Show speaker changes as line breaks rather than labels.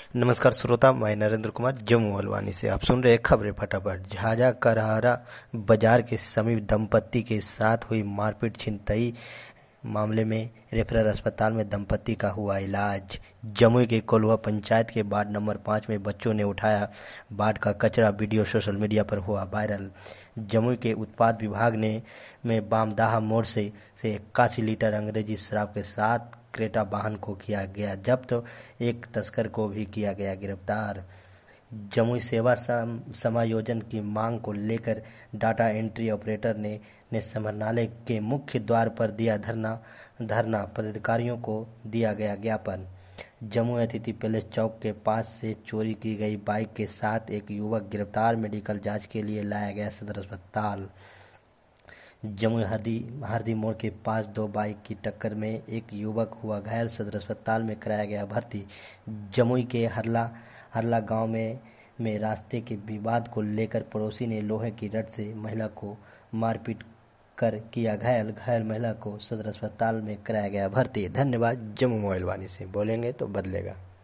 नमस्कार श्रोता, मैं नरेंद्र कुमार जम्मू हल्द्वानी से। आप सुन रहे हैं खबरें फटाफट। झाझा करहारा बाजार के समीप दंपत्ति के साथ हुई मारपीट छिनतई मामले में रेफरल अस्पताल में दंपत्ति का हुआ इलाज। जमुई के कोल्हुआ पंचायत के वार्ड नंबर 5 में बच्चों ने उठाया वार्ड का कचरा, वीडियो सोशल मीडिया पर हुआ वायरल। जमुई के उत्पाद विभाग ने में बामदाहा मोड़ से 81 लीटर अंग्रेजी शराब के साथ क्रेटा वाहन को किया गया जब्त। एक तस्कर को भी किया गया गिरफ्तार। जमुई सेवा समायोजन की मांग को लेकर डाटा एंट्री ऑपरेटर ने समाहरणालय के मुख्य द्वार पर दिया धरना। पदाधिकारियों को दिया गया ज्ञापन। जमुई अतिथि पैलेस चौक के पास से चोरी की गई बाइक के साथ एक युवक गिरफ्तार, मेडिकल जांच के लिए लाया गया सदर अस्पताल। जमुई हरदी मोड़ के पास दो बाइक की टक्कर में एक युवक हुआ घायल, सदर अस्पताल में कराया गया भर्ती। जमुई के हरला गांव में रास्ते के विवाद को लेकर पड़ोसी ने लोहे की रड से महिला को मारपीट कर किया घायल महिला को सदर अस्पताल में कराया गया भर्ती। धन्यवाद। जम्मू मोबाइल वाणी से बोलेंगे तो बदलेगा।